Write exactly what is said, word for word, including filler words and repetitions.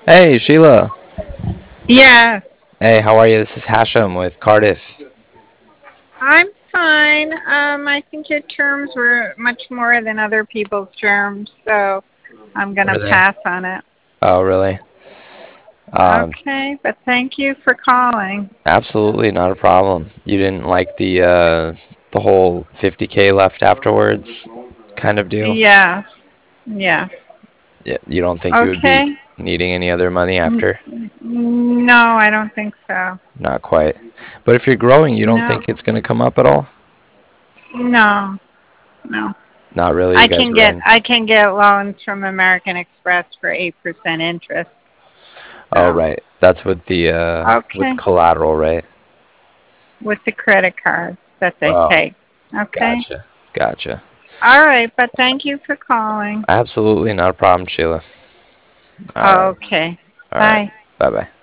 Hey, Sheila. Yeah, Hey, how are you? This is Hashem with Cardiff. I'm fine. Um, I think your terms were much more than other people's terms, so I'm gonna Were they? pass on it. Oh, really? Um, Okay, but thank you for calling. Absolutely not a problem. You didn't like the uh, the whole fifty k left afterwards kind of deal? Yeah, yeah. Yeah, you don't think you would be Okay. needing any other money N- after? no, I don't think so. Not quite. But if you're growing, you don't No, think it's going to come up at all? no, no. Not really. I You guys can are get in. I can get loans from American Express for eight percent interest. Oh, So right. That's with the uh, with okay, collateral, right? with the credit cards that they Oh, take. Okay. gotcha. Gotcha. All right, but thank you for calling. Absolutely not a problem, Sheila. All right. Okay. All right. Bye. Bye bye.